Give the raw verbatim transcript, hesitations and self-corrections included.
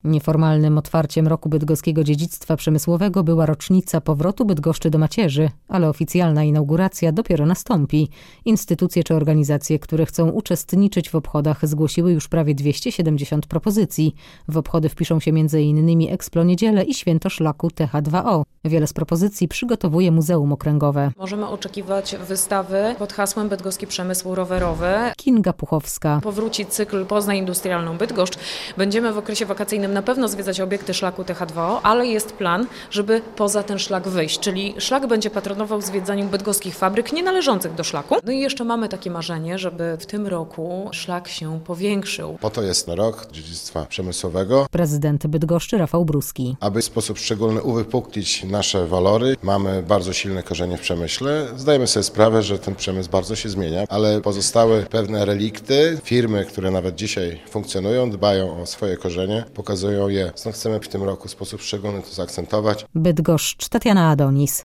Nieformalnym otwarciem Roku Bydgoskiego Dziedzictwa Przemysłowego była rocznica powrotu Bydgoszczy do macierzy, ale oficjalna inauguracja dopiero nastąpi. Instytucje czy organizacje, które chcą uczestniczyć w obchodach, zgłosiły już prawie dwieście siedemdziesiąt propozycji. W obchody wpiszą się między innymi Explo Niedzielę i Święto Szlaku T H dwa O. Wiele z propozycji przygotowuje Muzeum Okręgowe. Możemy oczekiwać wystawy pod hasłem Bydgoski Przemysł Rowerowy. Kinga Puchowska. Powróci cykl Poznań Industrialną Bydgoszcz. Będziemy w okresie wakacyjnym na pewno zwiedzać obiekty szlaku T H dwa O, ale jest plan, żeby poza ten szlak wyjść, czyli szlak będzie patronował zwiedzaniu bydgoskich fabryk nienależących do szlaku. No i jeszcze mamy takie marzenie, żeby w tym roku szlak się powiększył. Po to jest rok dziedzictwa przemysłowego. Prezydent Bydgoszczy Rafał Bruski. Aby w sposób szczególny uwypuklić nasze walory, mamy bardzo silne korzenie w przemyśle. Zdajemy sobie sprawę, że ten przemysł bardzo się zmienia, ale pozostały pewne relikty. Firmy, które nawet dzisiaj funkcjonują, dbają o swoje korzenie, pokazują je. Stąd chcemy w tym roku w sposób szczególny to zaakcentować. Bydgoszcz, Tatiana Adonis.